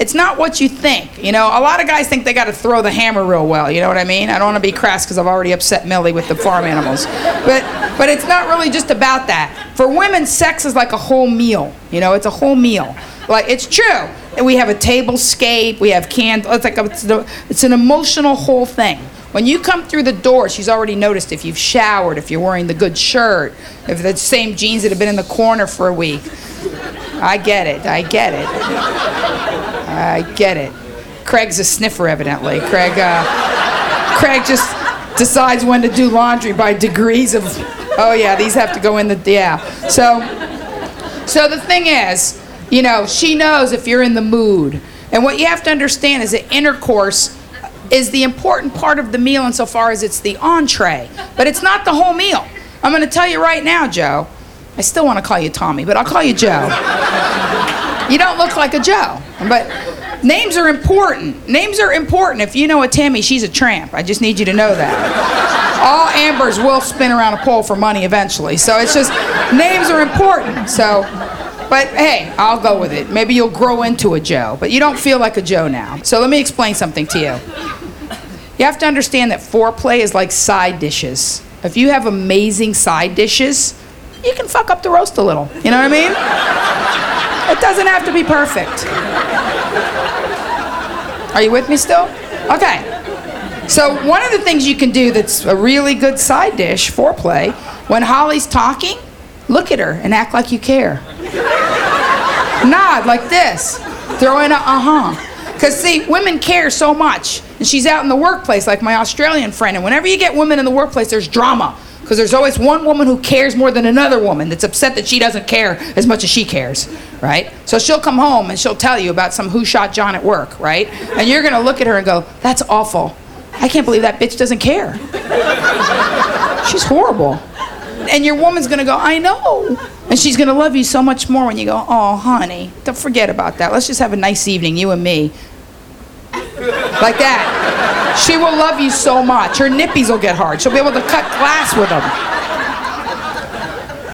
It's not what you think. You know, a lot of guys think they got to throw the hammer real well. You know what I mean? I don't want to be crass because I've already upset Millie with the farm animals. But it's not really just about that. For women, sex is like a whole meal. You know, it's a whole meal. Like, it's true. And we have a tablescape. We have candles. It's an emotional whole thing. When you come through the door, she's already noticed if you've showered, if you're wearing the good shirt, if the same jeans that have been in the corner for a week. I get it. Craig's a sniffer, evidently. Craig just decides when to do laundry by degrees of, oh yeah, these have to go in the, yeah. So the thing is, you know, she knows if you're in the mood. And what you have to understand is that intercourse is the important part of the meal insofar as it's the entree. But it's not the whole meal. I'm going to tell you right now, Joe. I still want to call you Tommy, but I'll call you Joe. You don't look like a Joe. But names are important. Names are important. If you know a Tammy, she's a tramp. I just need you to know that. All Ambers will spin around a pole for money eventually. So it's just, names are important. So, but hey, I'll go with it. Maybe you'll grow into a Joe, but you don't feel like a Joe now. So let me explain something to you. You have to understand that foreplay is like side dishes. If you have amazing side dishes, you can fuck up the roast a little. You know what I mean? It doesn't have to be perfect. Are you with me still? Okay. So one of the things you can do that's a really good side dish, foreplay, when Holly's talking, look at her and act like you care. Nod like this. Throw in a uh-huh. Because see, women care so much. And she's out in the workplace like my Australian friend. And whenever you get women in the workplace, there's drama. Because there's always one woman who cares more than another woman that's upset that she doesn't care as much as she cares, right? So she'll come home and she'll tell you about some who shot John at work, right? And you're going to look at her and go, that's awful. I can't believe that bitch doesn't care. She's horrible. And your woman's going to go, I know. And she's going to love you so much more when you go, oh, honey, don't forget about that. Let's just have a nice evening, you and me. Like that. She will love you so much. Her nippies will get hard. She'll be able to cut glass with them.